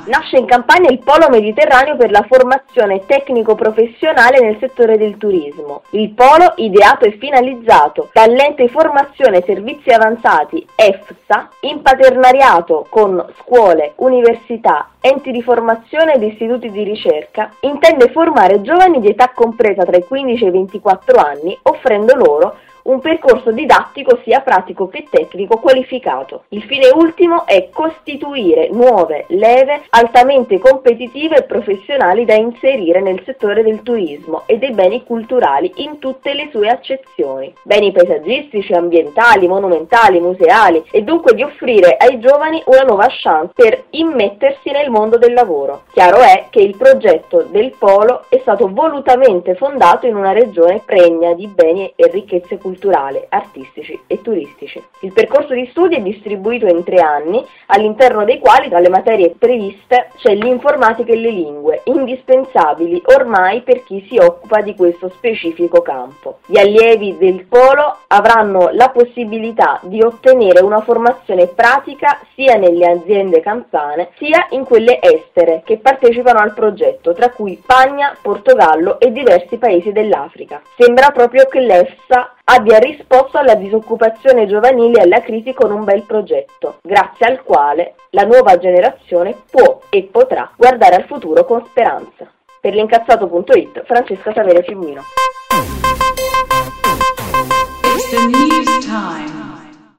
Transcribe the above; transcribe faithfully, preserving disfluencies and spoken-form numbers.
Nasce in Campania il Polo Mediterraneo per la formazione tecnico-professionale nel settore del turismo. Il polo, ideato e finalizzato dall'ente formazione servizi avanzati EFSA, in partenariato con scuole, università, enti di formazione ed istituti di ricerca, intende formare giovani di età compresa tra i quindici e i ventiquattro anni, offrendo loro un percorso didattico sia pratico che tecnico qualificato. Il fine ultimo è costituire nuove leve altamente competitive e professionali da inserire nel settore del turismo e dei beni culturali in tutte le sue accezioni, beni paesaggistici, ambientali, monumentali, museali, e dunque di offrire ai giovani una nuova chance per immettersi nel mondo del lavoro. Chiaro è che il progetto del Polo è stato volutamente fondato in una regione pregna di beni e ricchezze culturali, culturali, artistici e turistici. Il percorso di studi è distribuito in tre anni, all'interno dei quali tra le materie previste c'è l'informatica e le lingue, indispensabili ormai per chi si occupa di questo specifico campo. Gli allievi del Polo avranno la possibilità di ottenere una formazione pratica sia nelle aziende campane sia in quelle estere che partecipano al progetto, tra cui Spagna, Portogallo e diversi paesi dell'Africa. Sembra proprio che l'EFSA abbia risposto alla disoccupazione giovanile e alla crisi con un bel progetto, grazie al quale la nuova generazione può e potrà guardare al futuro con speranza. Per l'incazzato punto it, Francesca Saverio Fiumino. It's the news time.